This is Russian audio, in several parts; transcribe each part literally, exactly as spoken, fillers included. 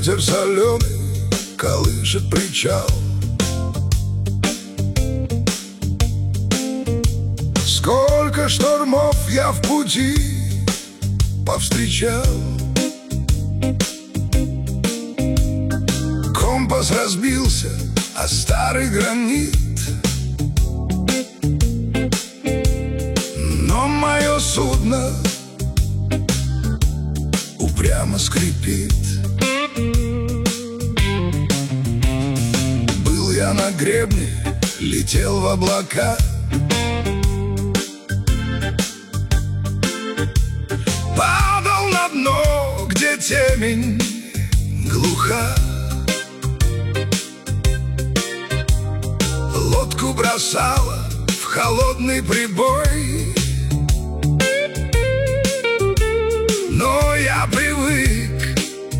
Ветер соленый колышет причал. Сколько штормов я в пути повстречал. Компас разбился о старый гранит, но мое судно упрямо скрипит. Был я на гребне, летел в облака, падал на дно, где темень глуха. Лодку бросала в холодный прибой, но я привык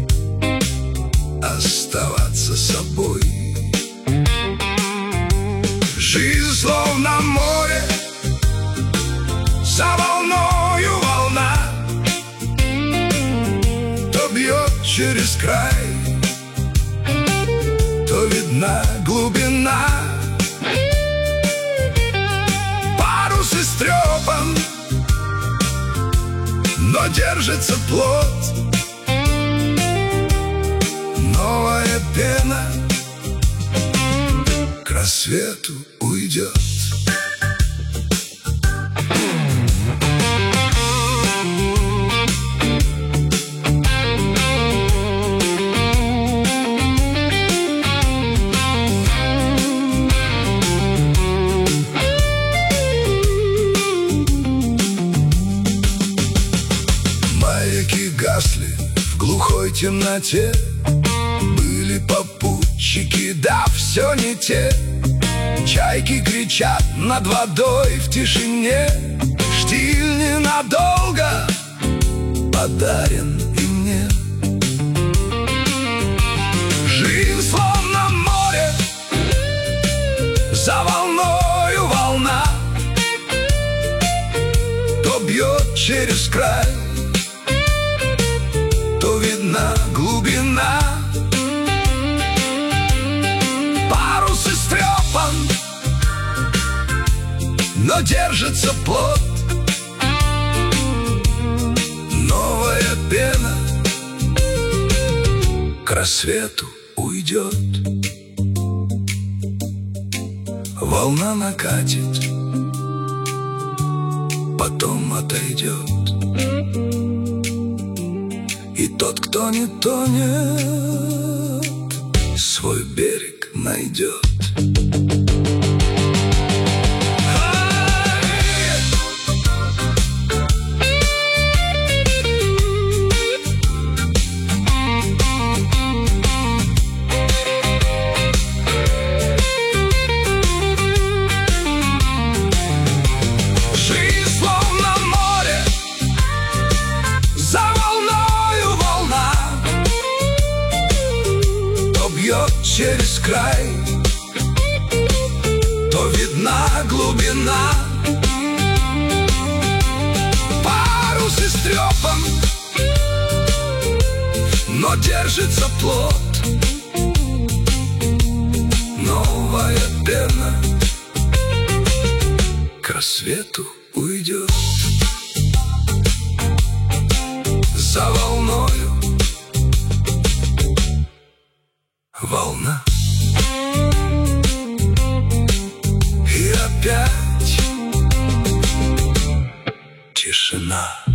оставаться собой. Жизнь словно море, за волною волна, то бьет через край, то видна глубина. Парус истрепан, но держится плот. Новая пена к рассвету уйдет. Маяки гасли в глухой темноте, были попутчики, да все не те. Чайки кричат над водой в тишине, штиль ненадолго подарен и мне. Жизнь словно море, за волною волна, то бьет через край, то видна глубина. Парус истрепан, но держится плот. Новая пена к рассвету уйдет. Волна накатит, потом отойдет, и тот, кто не тонет, свой берег найдет. Жизнь словно море, за волною волна, то бьет через край, то видна глубина. Парус истрепан, но держится плот. Новая пена к рассвету уйдет. За волною волна, и опять тишина.